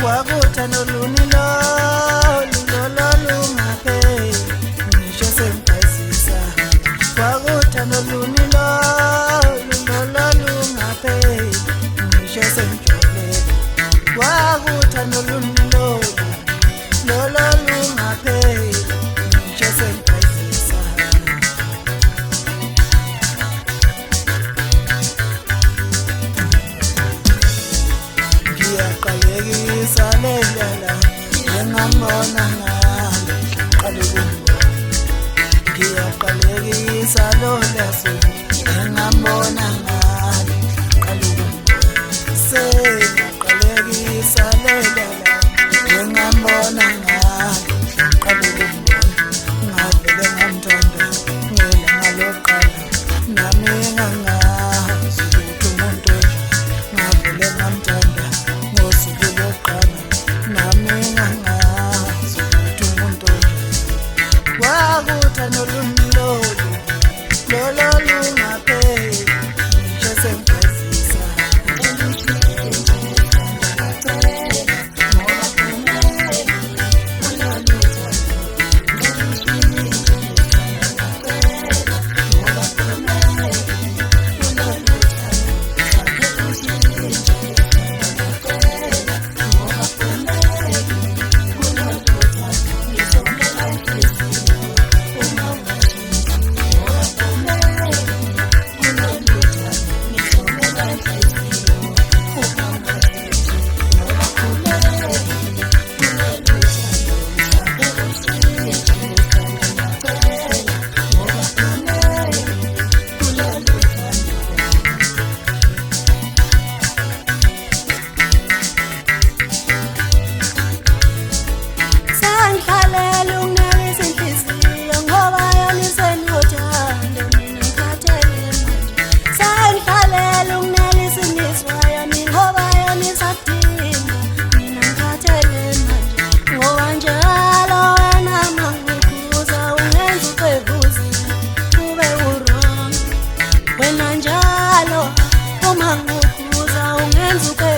wakuthanda olunilo lungaphe ngisho sengibhazisa wakuthanda olunilo lungaphe ngisho sengijole wakuthanda olunilo lungaphe ngisho sengibhazisa ngiyaqalekisa lendlela engambona ngayo qalukubona ngiyaqalekisa lo leso engambona ngayo qalukubona sengaqalekisa lendlela engambona ngayo qalukubona ngavele ngamthanda ngela ngaloqala nami ngangazi ukuthi umuntu ngavele ngamthanda ngosuku lokuqala nami ngangazi ukuthi umuntu wakuthanda olunilo lungaphe ngisho sengibhazisa wena njalo uma ngikubuza ungenza